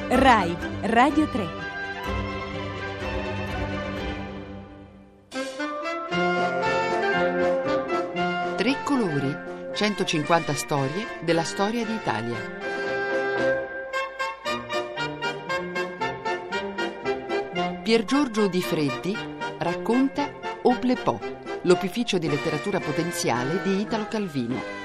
Rai Radio 3. Tre colori, 150 storie della storia d'Italia. Piergiorgio Di Freddi racconta Oplepo, l'opificio di letteratura potenziale di Italo Calvino.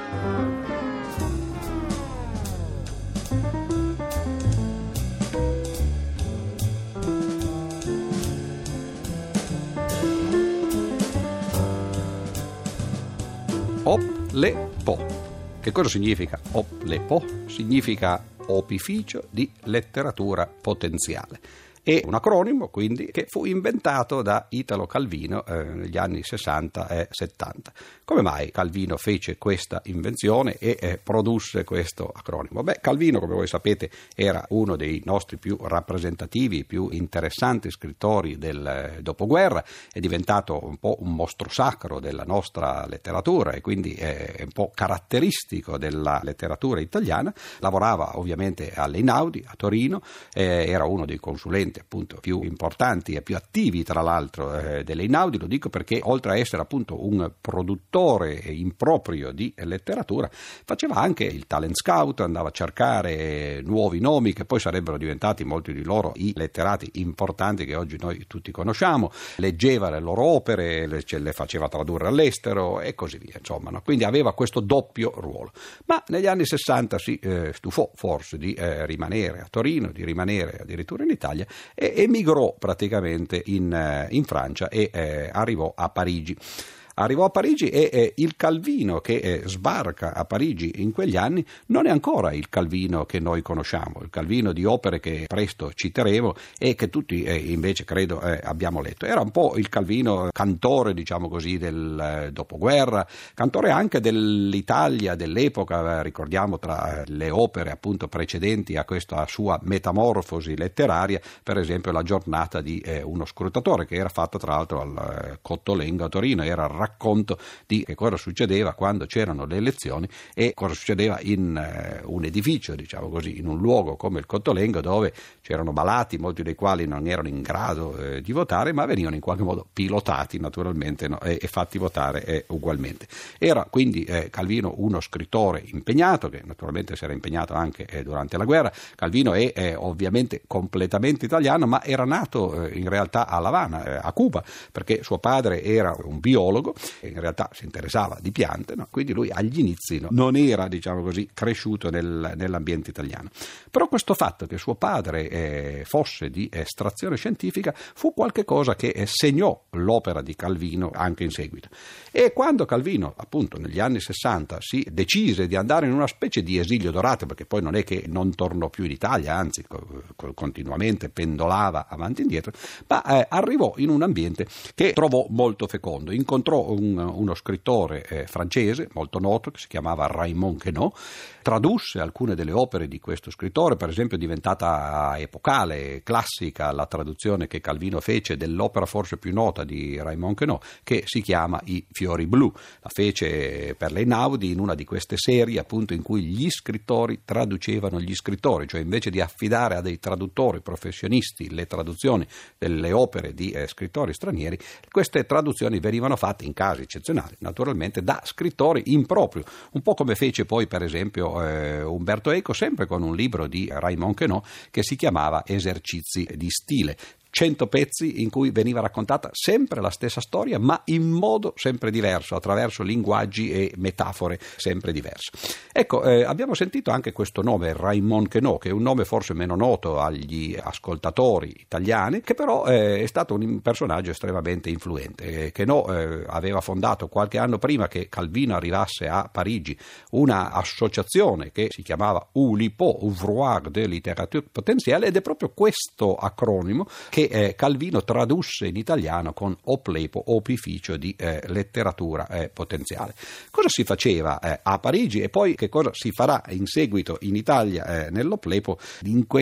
Oplepo. Che cosa significa Oplepo? Significa opificio di letteratura potenziale. È un acronimo, quindi, che fu inventato da Italo Calvino negli anni 60 e 70. Come mai Calvino fece questa invenzione e produsse questo acronimo? Calvino, come voi sapete, era uno dei nostri più rappresentativi, più interessanti scrittori del dopoguerra, è diventato un po' un mostro sacro della nostra letteratura e quindi è un po' caratteristico della letteratura italiana. Lavorava ovviamente all'Einaudi a Torino, era uno dei consulenti appunto più importanti e più attivi tra l'altro dell'Einaudi. Lo dico perché oltre a essere appunto un produttore improprio di letteratura, faceva anche il talent scout, andava a cercare nuovi nomi che poi sarebbero diventati molti di loro i letterati importanti che oggi noi tutti conosciamo, leggeva le loro opere, le faceva tradurre all'estero e così via, insomma, no? Quindi aveva questo doppio ruolo. Ma negli anni 60 si stufò forse di rimanere a Torino, di rimanere addirittura in Italia, e emigrò praticamente in Francia e arrivò a Parigi. Arrivò a Parigi e il Calvino che sbarca a Parigi in quegli anni non è ancora il Calvino che noi conosciamo, il Calvino di opere che presto citeremo e che tutti invece credo abbiamo letto. Era un po' il Calvino cantore, diciamo così, del dopoguerra, cantore anche dell'Italia dell'epoca. Ricordiamo tra le opere appunto precedenti a questa sua metamorfosi letteraria, per esempio La giornata di uno scrutatore, che era fatta tra l'altro al Cottolengo a Torino. Era racconto di che cosa succedeva quando c'erano le elezioni e cosa succedeva in un edificio, diciamo così, in un luogo come il Cottolengo, dove c'erano malati, molti dei quali non erano in grado di votare, ma venivano in qualche modo pilotati naturalmente, no? e fatti votare ugualmente. Era quindi Calvino uno scrittore impegnato, che naturalmente si era impegnato anche durante la guerra. Calvino è ovviamente completamente italiano, ma era nato in realtà a La Habana, a Cuba, perché suo padre era un biologo e in realtà si interessava di piante, no? Quindi lui agli inizi non era, diciamo così, cresciuto nell'ambiente italiano. Però questo fatto che suo padre fosse di estrazione scientifica fu qualche cosa che segnò l'opera di Calvino anche in seguito. E quando Calvino, appunto negli anni 60, si decise di andare in una specie di esilio dorato, perché poi non è che non tornò più in Italia, anzi continuamente pendolava avanti e indietro, ma arrivò in un ambiente che trovò molto fecondo. Incontrò uno scrittore francese molto noto che si chiamava Raymond Queneau, tradusse alcune delle opere di questo scrittore. Per esempio è diventata epocale, classica la traduzione che Calvino fece dell'opera forse più nota di Raymond Queneau, che si chiama I fiori blu. La fece per l'Einaudi in una di queste serie appunto in cui gli scrittori traducevano gli scrittori, cioè invece di affidare a dei traduttori professionisti le traduzioni delle opere di scrittori stranieri, queste traduzioni venivano fatte in casi eccezionali naturalmente da scrittori in proprio, un po' come fece poi per esempio Umberto Eco, sempre con un libro di Raymond Queneau che si chiamava Esercizi di stile. 100 pezzi in cui veniva raccontata sempre la stessa storia, ma in modo sempre diverso, attraverso linguaggi e metafore sempre diverse. Ecco, abbiamo sentito anche questo nome, Raymond Queneau, che è un nome forse meno noto agli ascoltatori italiani, che però è stato un personaggio estremamente influente. Queneau aveva fondato qualche anno prima che Calvino arrivasse a Parigi una associazione che si chiamava ULIPO, Ouvroir de Littérature Potentielle, ed è proprio questo acronimo che Calvino tradusse in italiano con Oplepo, opificio di letteratura potenziale. Cosa si faceva a Parigi e poi che cosa si farà in seguito in Italia nell'Oplepo in queste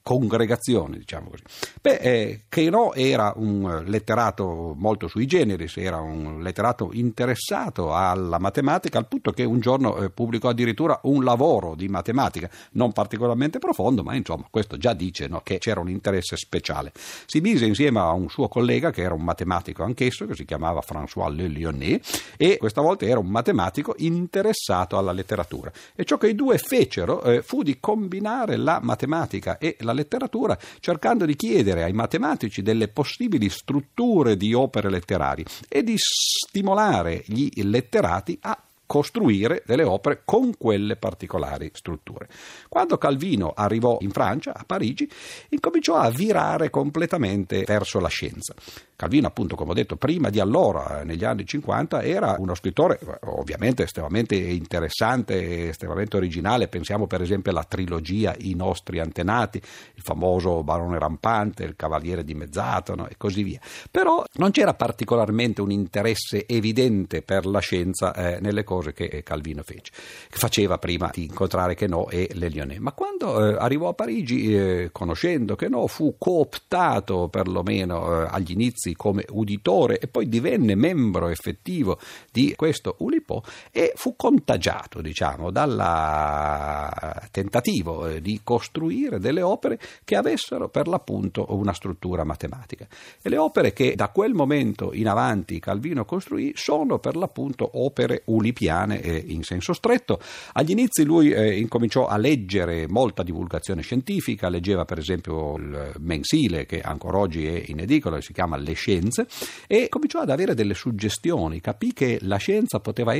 congregazioni, diciamo così. Queneau era un letterato molto sui generis, era un letterato interessato alla matematica, al punto che un giorno pubblicò addirittura un lavoro di matematica, non particolarmente profondo, ma insomma questo già dice, no, che c'era un interesse speciale. Si mise insieme a un suo collega che era un matematico anch'esso, che si chiamava François Le Lyonnais, e questa volta era un matematico interessato alla letteratura, e ciò che i due fecero fu di combinare la matematica e la letteratura, cercando di chiedere ai matematici delle possibili strutture di opere letterarie e di stimolare gli letterati a costruire delle opere con quelle particolari strutture. Quando Calvino arrivò in Francia, a Parigi, incominciò a virare completamente verso la scienza. Calvino, appunto, come ho detto, prima di allora, negli anni 50, era uno scrittore ovviamente estremamente interessante, estremamente originale. Pensiamo per esempio alla trilogia I nostri antenati, il famoso Barone rampante, il Cavaliere dimezzato, no? E così via. Però non c'era particolarmente un interesse evidente per la scienza nelle cose che Calvino fece, che faceva prima di incontrare Queneau e Le Lyonnais. Ma quando arrivò a Parigi, conoscendo Queneau, fu cooptato perlomeno agli inizi come uditore e poi divenne membro effettivo di questo Oulipo e fu contagiato, diciamo, dal tentativo di costruire delle opere che avessero per l'appunto una struttura matematica. E le opere che da quel momento in avanti Calvino costruì sono per l'appunto opere oulipiane in senso stretto. Agli inizi lui incominciò a leggere molta divulgazione scientifica, leggeva per esempio il mensile che ancora oggi è in edicola, si chiama Le Scienze, e cominciò ad avere delle suggestioni, capì che la scienza poteva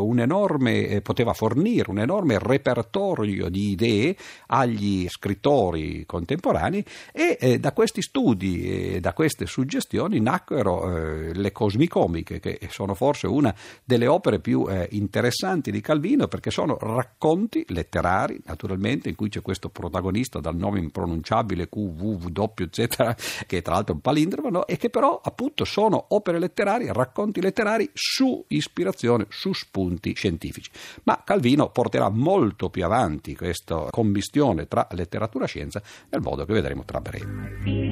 fornire un enorme repertorio di idee agli scrittori contemporanei, e da questi studi e da queste suggestioni nacquero le Cosmicomiche, che sono forse una delle opere più interessanti di Calvino, perché sono racconti letterari, naturalmente, in cui c'è questo protagonista dal nome impronunciabile QWZ, che tra l'altro è un palindromo, no? E che però appunto sono opere letterarie, racconti letterari su ispirazione, su spunti scientifici. Ma Calvino porterà molto più avanti questa commistione tra letteratura e scienza, nel modo che vedremo tra breve.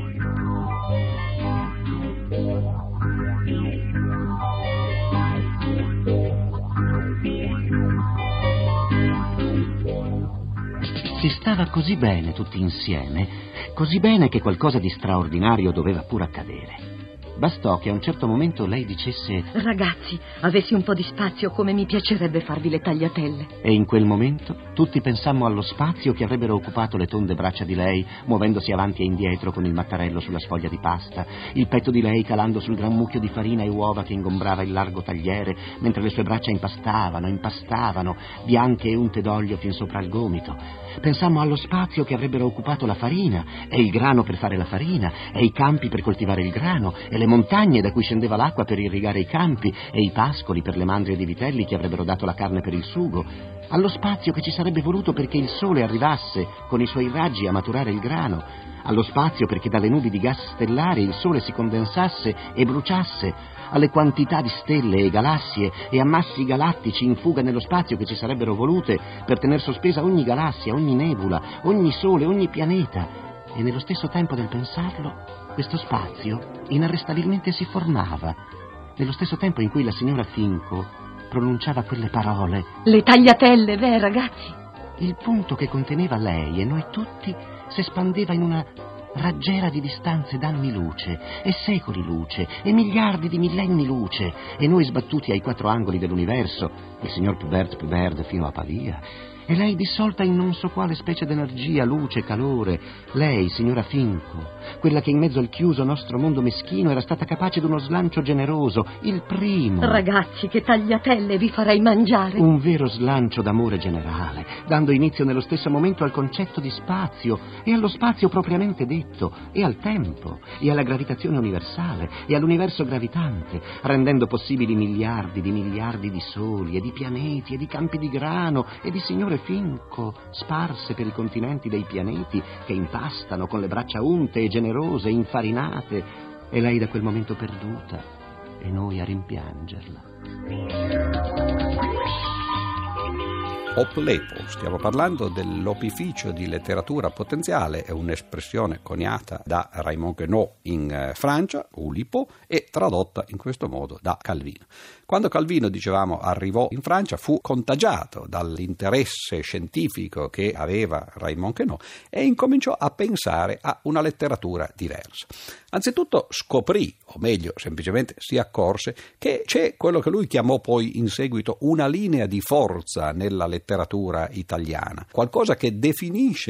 Si stava così bene tutti insieme, così bene che qualcosa di straordinario doveva pure accadere. Bastò che a un certo momento lei dicesse: ragazzi, avessi un po' di spazio, come mi piacerebbe farvi le tagliatelle. E in quel momento tutti pensammo allo spazio che avrebbero occupato le tonde braccia di lei, muovendosi avanti e indietro con il mattarello sulla sfoglia di pasta, il petto di lei calando sul gran mucchio di farina e uova che ingombrava il largo tagliere, mentre le sue braccia impastavano, bianche e unte d'olio fin sopra il gomito. Pensammo allo spazio che avrebbero occupato la farina, e il grano per fare la farina, e i campi per coltivare il grano, e le montagne da cui scendeva l'acqua per irrigare i campi, e i pascoli per le mandrie di vitelli che avrebbero dato la carne per il sugo, allo spazio che ci sarebbe voluto perché il sole arrivasse con i suoi raggi a maturare il grano, allo spazio perché dalle nubi di gas stellari il sole si condensasse e bruciasse, alle quantità di stelle e galassie e ammassi galattici in fuga nello spazio che ci sarebbero volute per tener sospesa ogni galassia, ogni nebula, ogni sole, ogni pianeta. E nello stesso tempo del pensarlo, questo spazio inarrestabilmente si formava, nello stesso tempo in cui la signora Finco pronunciava quelle parole. Le tagliatelle, beh, ragazzi. Il punto che conteneva lei e noi tutti si espandeva in una raggiera di distanze d'anni luce, e secoli luce, e miliardi di millenni luce, e noi sbattuti ai quattro angoli dell'universo, il signor Pubert fino a Pavia, e lei dissolta in non so quale specie d'energia, luce, calore. Lei, signora Finco, quella che in mezzo al chiuso nostro mondo meschino era stata capace d'uno slancio generoso, il primo. Ragazzi, che tagliatelle vi farei mangiare. Un vero slancio d'amore generale, dando inizio nello stesso momento al concetto di spazio, e allo spazio propriamente detto, e al tempo, e alla gravitazione universale, e all'universo gravitante, rendendo possibili miliardi di soli, e di pianeti, e di campi di grano, e di signore Finco sparse per i continenti dei pianeti che impastano con le braccia unte e generose, infarinate, e lei da quel momento perduta e noi a rimpiangerla. OPLEPO. Stiamo parlando dell'opificio di letteratura potenziale, è un'espressione coniata da Raymond Queneau in Francia, Oulipo, e tradotta in questo modo da Calvino. Quando Calvino, dicevamo, arrivò in Francia, fu contagiato dall'interesse scientifico che aveva Raymond Queneau e incominciò a pensare a una letteratura diversa. Anzitutto scoprì, o meglio, semplicemente si accorse, che c'è quello che lui chiamò poi in seguito una linea di forza nella letteratura italiana, qualcosa che definisce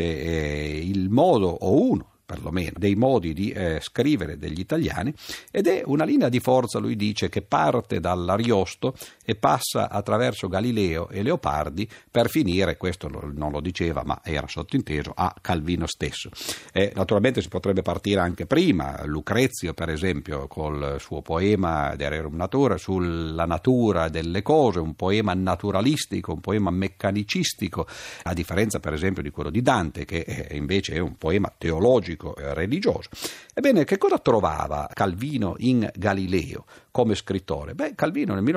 il modo, o uno perlomeno, dei modi di scrivere degli italiani, ed è una linea di forza, lui dice, che parte dall'Ariosto e passa attraverso Galileo e Leopardi per finire, questo non lo diceva ma era sottinteso, a Calvino stesso. Naturalmente si potrebbe partire anche prima, Lucrezio per esempio col suo poema De Rerum Natura sulla natura delle cose, un poema naturalistico, un poema meccanicistico, a differenza per esempio di quello di Dante che invece è un poema teologico, religioso. Ebbene, che cosa trovava Calvino in Galileo come scrittore? Calvino nel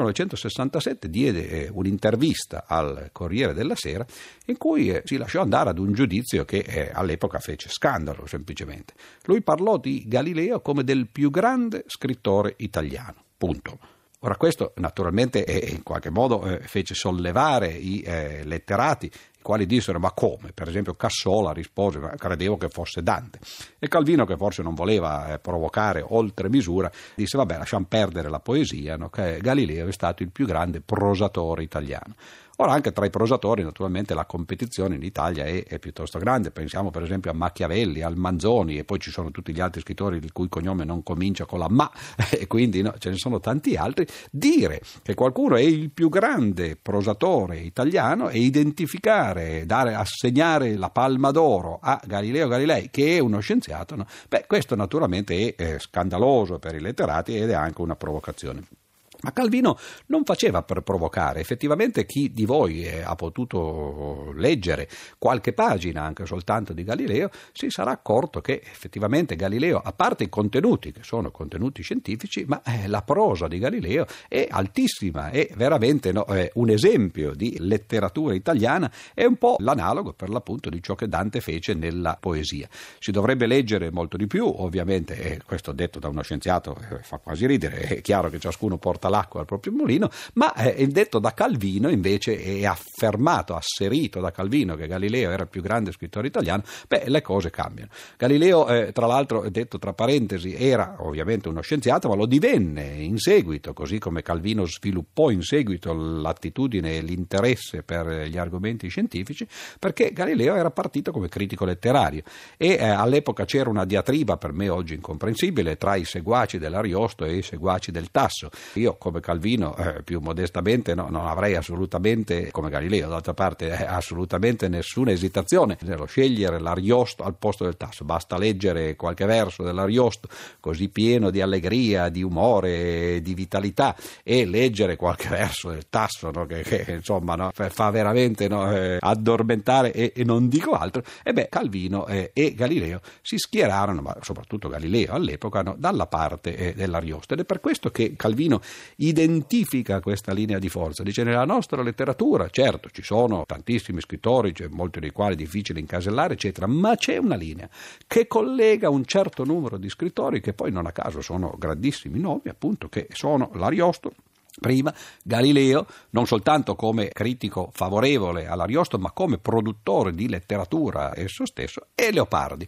1967 diede un'intervista al Corriere della Sera in cui si lasciò andare ad un giudizio che all'epoca fece scandalo semplicemente. Lui parlò di Galileo come del più grande scrittore italiano. Punto. Ora questo naturalmente in qualche modo fece sollevare i letterati, i quali dissero ma come? Per esempio Cassola rispose ma credevo che fosse Dante, e Calvino, che forse non voleva provocare oltre misura, disse vabbè, lasciamo perdere la poesia, no? Che Galileo è stato il più grande prosatore italiano. Ora anche tra i prosatori naturalmente la competizione in Italia è piuttosto grande, pensiamo per esempio a Machiavelli, al Manzoni, e poi ci sono tutti gli altri scrittori il cui cognome non comincia con la ma, e quindi ce ne sono tanti altri. Dire che qualcuno è il più grande prosatore italiano e identificare, assegnare la palma d'oro a Galileo Galilei, che è uno scienziato, no? Questo naturalmente è scandaloso per i letterati ed è anche una provocazione. Ma Calvino non faceva per provocare. Effettivamente chi di voi ha potuto leggere qualche pagina anche soltanto di Galileo si sarà accorto che effettivamente Galileo, a parte i contenuti che sono contenuti scientifici, ma la prosa di Galileo è altissima, è veramente un esempio di letteratura italiana, è un po' l'analogo per l'appunto di ciò che Dante fece nella poesia. Si dovrebbe leggere molto di più, ovviamente, questo detto da uno scienziato fa quasi ridere, è chiaro che ciascuno porta l'acqua al proprio mulino, ma detto da Calvino invece, è affermato, asserito da Calvino che Galileo era il più grande scrittore italiano, le cose cambiano. Galileo, tra l'altro, detto tra parentesi, era ovviamente uno scienziato, ma lo divenne in seguito, così come Calvino sviluppò in seguito l'attitudine e l'interesse per gli argomenti scientifici, perché Galileo era partito come critico letterario e all'epoca c'era una diatriba per me oggi incomprensibile tra i seguaci dell'Ariosto e i seguaci del Tasso. Io come Calvino più modestamente non avrei assolutamente, come Galileo d'altra parte, assolutamente nessuna esitazione nello scegliere l'Ariosto al posto del Tasso. Basta leggere qualche verso dell'Ariosto così pieno di allegria, di umore, di vitalità, e leggere qualche verso del Tasso, no? che insomma, no? Fa veramente addormentare e non dico altro. Calvino e Galileo si schierarono, ma soprattutto Galileo all'epoca, dalla parte dell'Ariosto, ed è per questo che Calvino identifica questa linea di forza. Dice: nella nostra letteratura, certo, ci sono tantissimi scrittori, molti dei quali difficili incasellare, eccetera, ma c'è una linea che collega un certo numero di scrittori che poi non a caso sono grandissimi nomi, appunto, che sono l'Ariosto, prima, Galileo, non soltanto come critico favorevole all'Ariosto, ma come produttore di letteratura esso stesso, e Leopardi,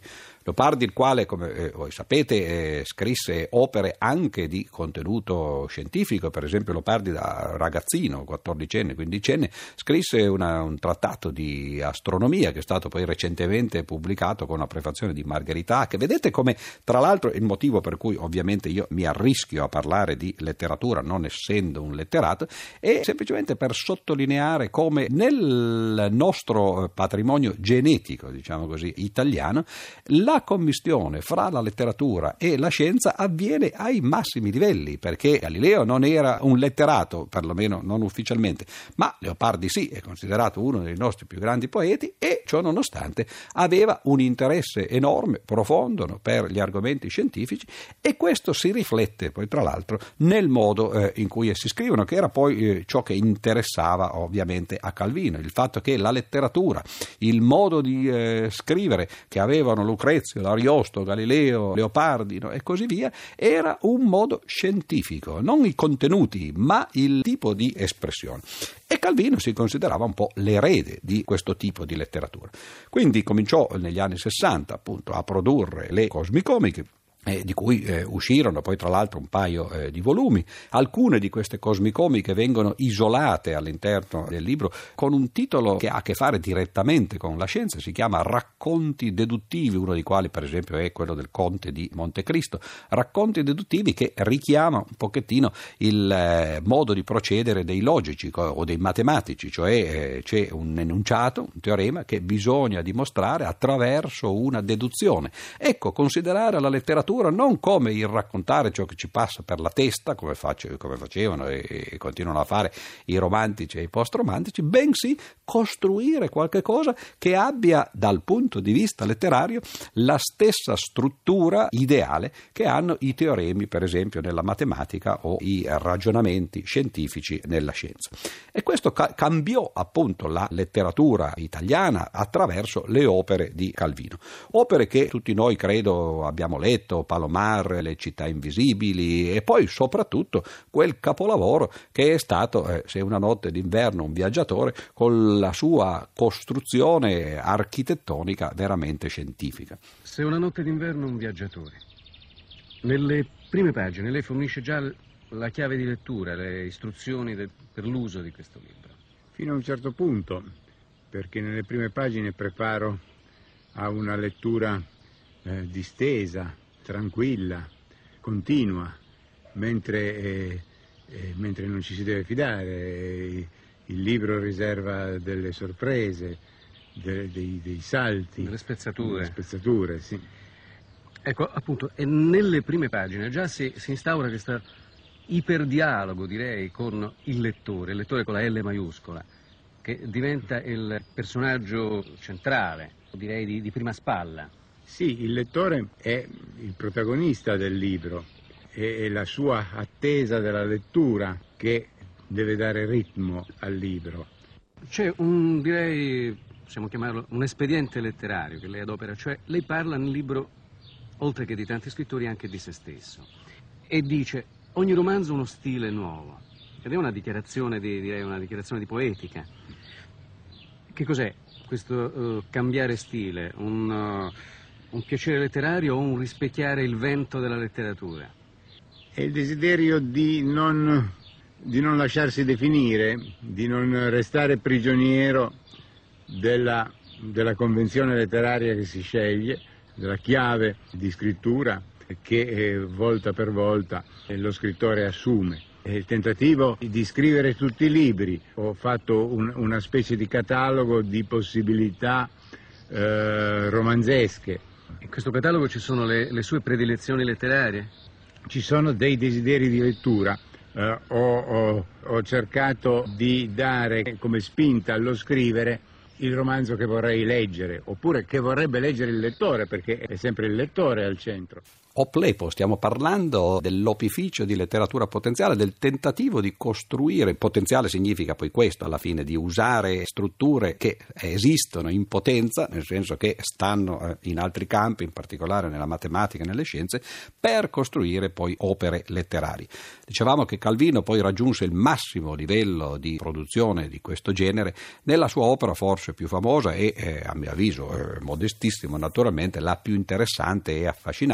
il quale, come voi sapete, scrisse opere anche di contenuto scientifico. Per esempio Leopardi, da ragazzino, 14enne, 15enne, scrisse un trattato di astronomia che è stato poi recentemente pubblicato con una prefazione di Margherita Hack. Vedete come, tra l'altro, il motivo per cui ovviamente io mi arrischio a parlare di letteratura, non essendo un letterato, è semplicemente per sottolineare come nel nostro patrimonio genetico, diciamo così, italiano, la la commistione fra la letteratura e la scienza avviene ai massimi livelli, perché Galileo non era un letterato, perlomeno non ufficialmente, ma Leopardi sì, è considerato uno dei nostri più grandi poeti, e ciò nonostante aveva un interesse enorme, profondo, no, per gli argomenti scientifici, e questo si riflette poi tra l'altro nel modo in cui essi scrivono, che era poi ciò che interessava ovviamente a Calvino, il fatto che la letteratura, il modo di scrivere che avevano Lucrezio, Ariosto, Galileo, Leopardi, no, e così via, era un modo scientifico, non i contenuti ma il tipo di espressione. E Calvino si considerava un po' l'erede di questo tipo di letteratura. Quindi cominciò negli anni 60 appunto a produrre le cosmicomiche, di cui uscirono poi tra l'altro un paio di volumi. Alcune di queste cosmicomiche vengono isolate all'interno del libro con un titolo che ha a che fare direttamente con la scienza, si chiama Racconti deduttivi, uno dei quali per esempio è quello del Conte di Montecristo. Racconti deduttivi che richiama un pochettino il modo di procedere dei logici o dei matematici, cioè c'è un enunciato, un teorema che bisogna dimostrare attraverso una deduzione. Ecco, considerare la letteratura non come il raccontare ciò che ci passa per la testa, come facevano e continuano a fare i romantici e i post-romantici, bensì costruire qualche cosa che abbia dal punto di vista letterario la stessa struttura ideale che hanno i teoremi, per esempio nella matematica, o i ragionamenti scientifici nella scienza. E questo cambiò appunto la letteratura italiana attraverso le opere di Calvino, opere che tutti noi credo abbiamo letto: Palomar, Le città invisibili, e poi soprattutto quel capolavoro che è stato Se una notte d'inverno un viaggiatore, con la sua costruzione architettonica veramente scientifica. Se una notte d'inverno un viaggiatore. Nelle prime pagine lei fornisce già la chiave di lettura, le istruzioni per l'uso di questo libro. Fino a un certo punto, perché nelle prime pagine preparo a una lettura distesa, tranquilla, continua, mentre non ci si deve fidare. Il libro riserva delle sorprese, dei salti, delle spezzature. Sì. Ecco, appunto, e nelle prime pagine già si instaura questo iperdialogo, direi, con il lettore con la L maiuscola, che diventa il personaggio centrale, direi di prima spalla. Sì, il lettore è il protagonista del libro, è la sua attesa della lettura che deve dare ritmo al libro. C'è possiamo chiamarlo un espediente letterario che lei adopera, cioè lei parla nel libro, oltre che di tanti scrittori, anche di se stesso, e dice: ogni romanzo ha uno stile nuovo, ed è una dichiarazione di poetica. Che cos'è questo cambiare stile? Un piacere letterario o un rispecchiare il vento della letteratura? È il desiderio di non lasciarsi definire, di non restare prigioniero della convenzione letteraria che si sceglie, della chiave di scrittura che volta per volta lo scrittore assume. È il tentativo di scrivere tutti i libri. Ho fatto una specie di catalogo di possibilità romanzesche. In questo catalogo ci sono le sue predilezioni letterarie? Ci sono dei desideri di lettura. Ho cercato di dare come spinta allo scrivere il romanzo che vorrei leggere, oppure che vorrebbe leggere il lettore, perché è sempre il lettore al centro. Oplepo, stiamo parlando dell'opificio di letteratura potenziale, del tentativo di costruire. Potenziale significa poi questo alla fine, di usare strutture che esistono in potenza, nel senso che stanno in altri campi, in particolare nella matematica e nelle scienze, per costruire poi opere letterarie. Dicevamo che Calvino poi raggiunse il massimo livello di produzione di questo genere nella sua opera forse più famosa e a mio avviso modestissimo naturalmente, la più interessante e affascinante, Se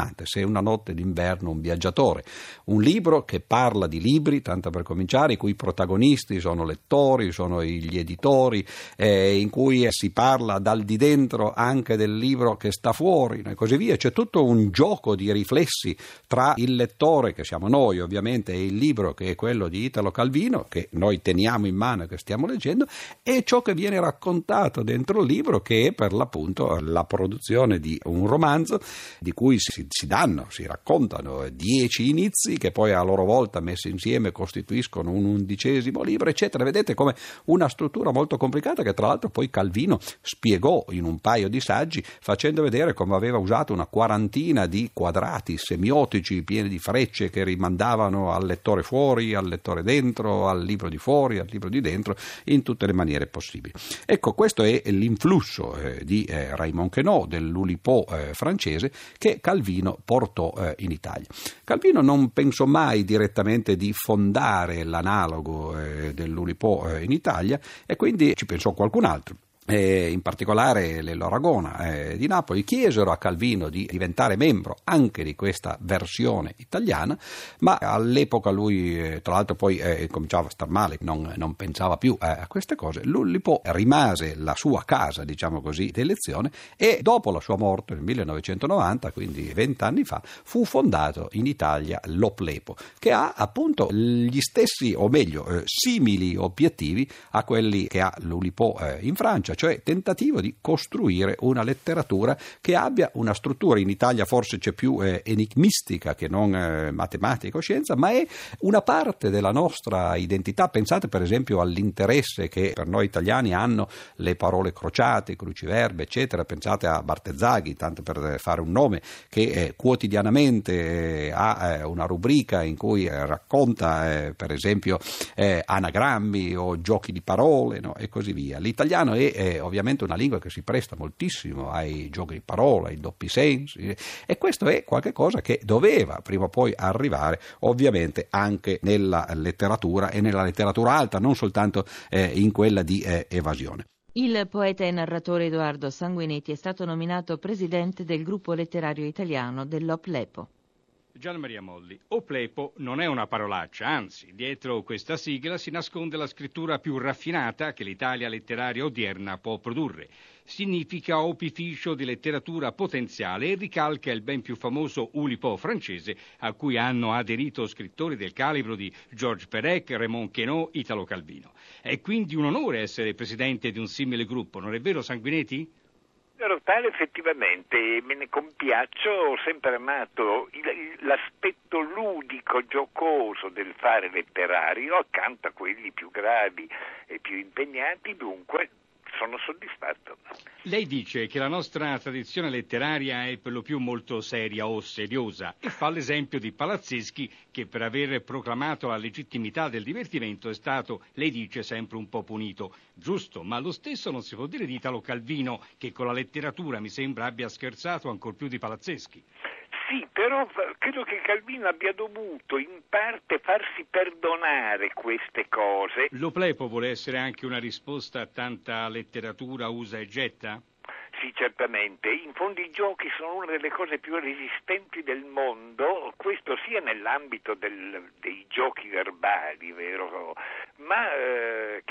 una notte d'inverno un viaggiatore, un libro che parla di libri, tanto per cominciare, i cui protagonisti sono lettori, sono gli editori, in cui si parla dal di dentro anche del libro che sta fuori e così via. C'è tutto un gioco di riflessi tra il lettore, che siamo noi ovviamente, e il libro, che è quello di Italo Calvino, che noi teniamo in mano e che stiamo leggendo, e ciò che viene raccontato dentro il libro, che è per l'appunto la produzione di un romanzo di cui si raccontano 10 inizi che poi a loro volta messi insieme costituiscono un 11° libro, eccetera. Vedete come una struttura molto complicata, che tra l'altro poi Calvino spiegò in un paio di saggi, facendo vedere come aveva usato una quarantina di quadrati semiotici pieni di frecce che rimandavano al lettore fuori, al lettore dentro, al libro di fuori, al libro di dentro, in tutte le maniere possibili. Ecco, questo è l'influsso di Raymond Queneau, dell'Oulipo francese, che Calvino portò in Italia. Calvino non pensò mai direttamente di fondare l'analogo dell'Oulipo in Italia, e quindi ci pensò qualcun altro. In particolare le Loragona di Napoli chiesero a Calvino di diventare membro anche di questa versione italiana, ma all'epoca lui tra l'altro poi cominciava a star male, non pensava più a queste cose. L'Oulipo rimase la sua casa, diciamo così, d'elezione, e dopo la sua morte nel 1990, quindi 20 anni fa, fu fondato in Italia l'Oplepo, che ha appunto gli stessi, o meglio simili obiettivi a quelli che ha l'Oulipo in Francia, cioè tentativo di costruire una letteratura che abbia una struttura. In Italia forse c'è più enigmistica che non matematica o scienza, ma è una parte della nostra identità. Pensate per esempio all'interesse che per noi italiani hanno le parole crociate, cruciverbe, eccetera. Pensate a Bartezzaghi, tanto per fare un nome, che quotidianamente ha una rubrica in cui racconta per esempio anagrammi o giochi di parole, no? E così via. L'italiano è ovviamente una lingua che si presta moltissimo ai giochi di parola, ai doppi sensi, e questo è qualche cosa che doveva prima o poi arrivare ovviamente anche nella letteratura, e nella letteratura alta, non soltanto in quella di evasione. Il poeta e narratore Edoardo Sanguinetti è stato nominato presidente del gruppo letterario italiano dell'Oplepo. Gian Maria Molli, Oplepo non è una parolaccia, anzi, dietro questa sigla si nasconde la scrittura più raffinata che l'Italia letteraria odierna può produrre. Significa opificio di letteratura potenziale e ricalca il ben più famoso Oulipo francese, a cui hanno aderito scrittori del calibro di Georges Perec, Raymond Queneau, Italo Calvino. È quindi un onore essere presidente di un simile gruppo, non è vero Sanguinetti? Tale effettivamente me ne compiaccio, ho sempre amato l'aspetto ludico, giocoso del fare letterario accanto a quelli più gravi e più impegnati, dunque sono soddisfatto. Lei dice che la nostra tradizione letteraria è per lo più molto seria o seriosa e fa l'esempio di Palazzeschi, che per aver proclamato la legittimità del divertimento è stato, lei dice, sempre un po' punito. Giusto, ma lo stesso non si può dire di Italo Calvino, che con la letteratura mi sembra abbia scherzato ancor più di Palazzeschi. Sì, però credo che Calvino abbia dovuto in parte farsi perdonare queste cose. L'Oplepo vuole essere anche una risposta a tanta letteratura usa e getta? Sì, certamente. In fondo i giochi sono una delle cose più resistenti del mondo, questo sia nell'ambito dei giochi verbali, vero? Ma che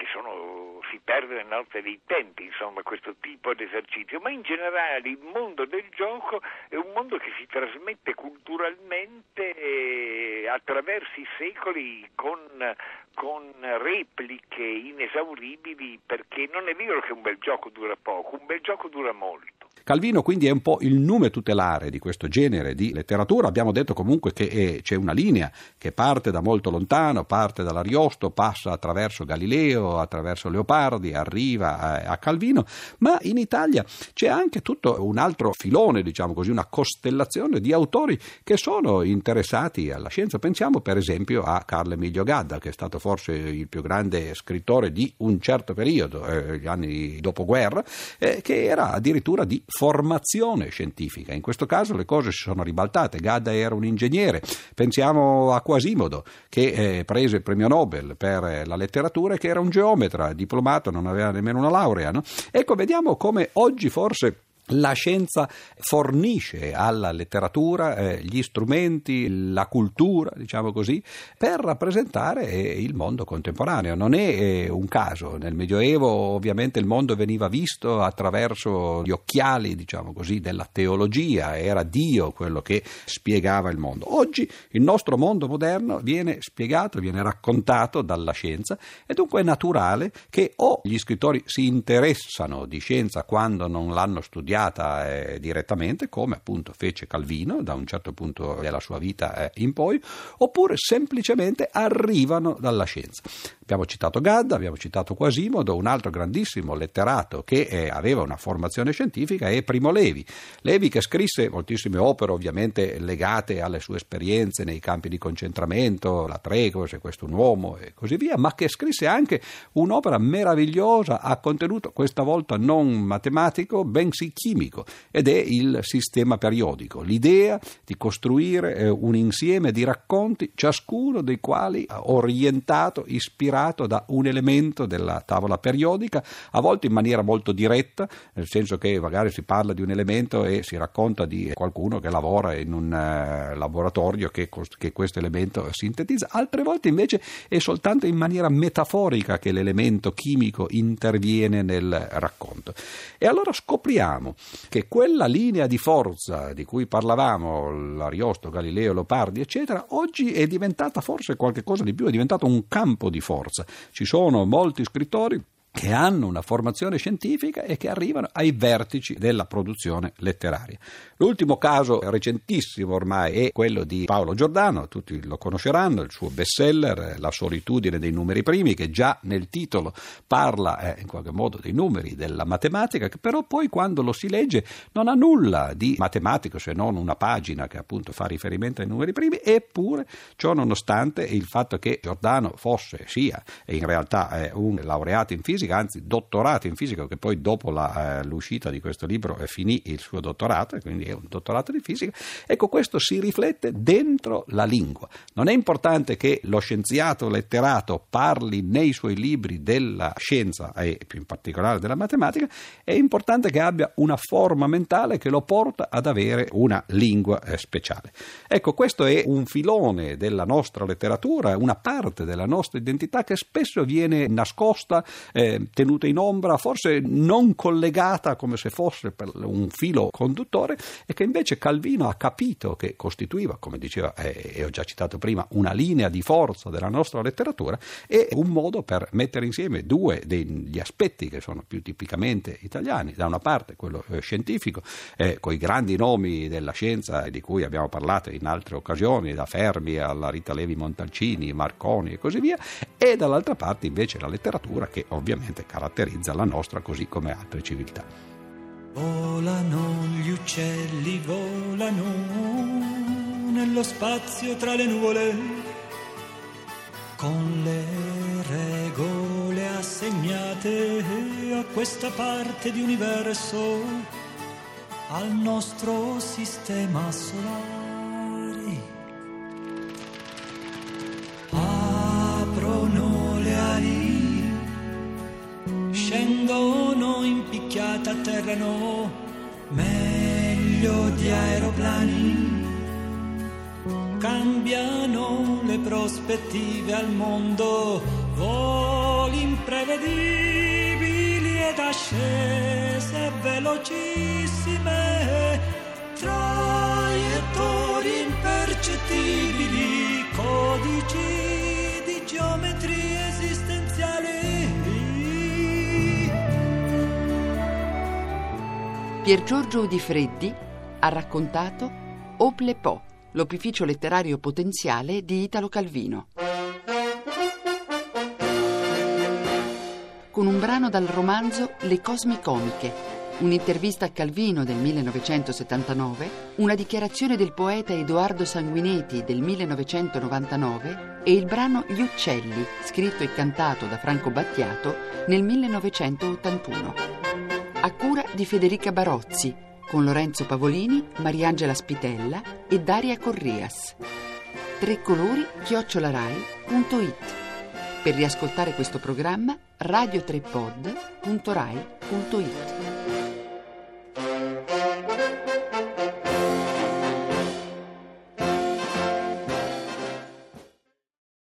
si perde nella notte dei tempi, insomma, questo tipo di esercizio. Ma in generale il mondo del gioco è un mondo che si trasmette culturalmente attraverso i secoli con repliche inesauribili, perché non è vero che un bel gioco dura poco, un bel gioco dura molto. Calvino quindi è un po' il nume tutelare di questo genere di letteratura. Abbiamo detto comunque che c'è una linea che parte da molto lontano, parte dall'Ariosto, passa attraverso Galileo, attraverso Leopardi, arriva a Calvino, ma in Italia c'è anche tutto un altro filone, diciamo così, una costellazione di autori che sono interessati alla scienza. Pensiamo per esempio a Carlo Emilio Gadda, che è stato forse il più grande scrittore di un certo periodo, gli anni dopoguerra, che era addirittura di formazione scientifica. In questo caso le cose si sono ribaltate. Gadda era un ingegnere. Pensiamo a Quasimodo, che prese il premio Nobel per la letteratura e che era un geometra, diplomato, non aveva nemmeno una laurea, no? Ecco, vediamo come oggi forse la scienza fornisce alla letteratura gli strumenti, la cultura, diciamo così, per rappresentare il mondo contemporaneo. Non è un caso. Nel Medioevo ovviamente il mondo veniva visto attraverso gli occhiali, diciamo così, della teologia, era Dio quello che spiegava il mondo. Oggi il nostro mondo moderno viene spiegato, viene raccontato dalla scienza, e dunque è naturale che o gli scrittori si interessano di scienza quando non l'hanno studiata direttamente, come appunto fece Calvino da un certo punto della sua vita in poi, oppure semplicemente arrivano dalla scienza. Abbiamo citato Gadda, abbiamo citato Quasimodo, un altro grandissimo letterato che aveva una formazione scientifica è Primo Levi. Levi, che scrisse moltissime opere ovviamente legate alle sue esperienze nei campi di concentramento, la tregua, Se questo un uomo e così via, ma che scrisse anche un'opera meravigliosa a contenuto questa volta non matematico, bensì chimico, ed è il sistema periodico, l'idea di costruire un insieme di racconti, ciascuno dei quali orientato, ispirato da un elemento della tavola periodica, a volte in maniera molto diretta, nel senso che magari si parla di un elemento e si racconta di qualcuno che lavora in un laboratorio che questo elemento sintetizza, altre volte invece è soltanto in maniera metaforica che l'elemento chimico interviene nel racconto. E allora scopriamo che quella linea di forza di cui parlavamo, Ariosto, Galileo, Leopardi, eccetera, oggi è diventata forse qualche cosa di più, è diventato un campo di forza. Ci sono molti scrittori che hanno una formazione scientifica e che arrivano ai vertici della produzione letteraria. L'ultimo caso recentissimo ormai è quello di Paolo Giordano, tutti lo conosceranno, il suo bestseller La solitudine dei numeri primi, che già nel titolo parla in qualche modo dei numeri, della matematica, che però poi quando lo si legge non ha nulla di matematico se non una pagina che appunto fa riferimento ai numeri primi, eppure ciò nonostante il fatto che Giordano sia e in realtà un laureato in fisica, anzi dottorato in fisica, che poi dopo l'uscita di questo libro finì il suo dottorato e quindi è un dottorato di fisica. Ecco, questo si riflette dentro la lingua. Non è importante che lo scienziato letterato parli nei suoi libri della scienza e più in particolare della matematica, è importante che abbia una forma mentale che lo porta ad avere una lingua speciale. Ecco, questo è un filone della nostra letteratura, una parte della nostra identità che spesso viene nascosta, tenuta in ombra, forse non collegata come se fosse per un filo conduttore, e che invece Calvino ha capito che costituiva, come diceva e ho già citato prima, una linea di forza della nostra letteratura e un modo per mettere insieme due degli aspetti che sono più tipicamente italiani: da una parte quello scientifico, con i grandi nomi della scienza di cui abbiamo parlato in altre occasioni, da Fermi alla Rita Levi Montalcini, Marconi e così via, e dall'altra parte invece la letteratura che ovviamente caratterizza la nostra così come altre civiltà. Volano gli uccelli, volano nello spazio tra le nuvole, con le regole assegnate a questa parte di universo, al nostro sistema solare. Aprono le ali, scendono in picchiata, atterrano meglio di aeroplani, cambiano le prospettive al mondo, voli imprevedibili ed ascese velocissime, traiettorie impercettibili, codici di geometrie esistenziali. Pier Giorgio Udifreddi ha raccontato Oplepo, l'opificio letterario potenziale di Italo Calvino, con un brano dal romanzo Le Cosme Comiche, un'intervista a Calvino del 1979, una dichiarazione del poeta Edoardo Sanguineti del 1999 e il brano Gli Uccelli, scritto e cantato da Franco Battiato nel 1981. A cura di Federica Barozzi, con Lorenzo Pavolini, Mariangela Spitella e Daria Corrias. Trecolori@rai.it. Per riascoltare questo programma, radio3pod.rai.it.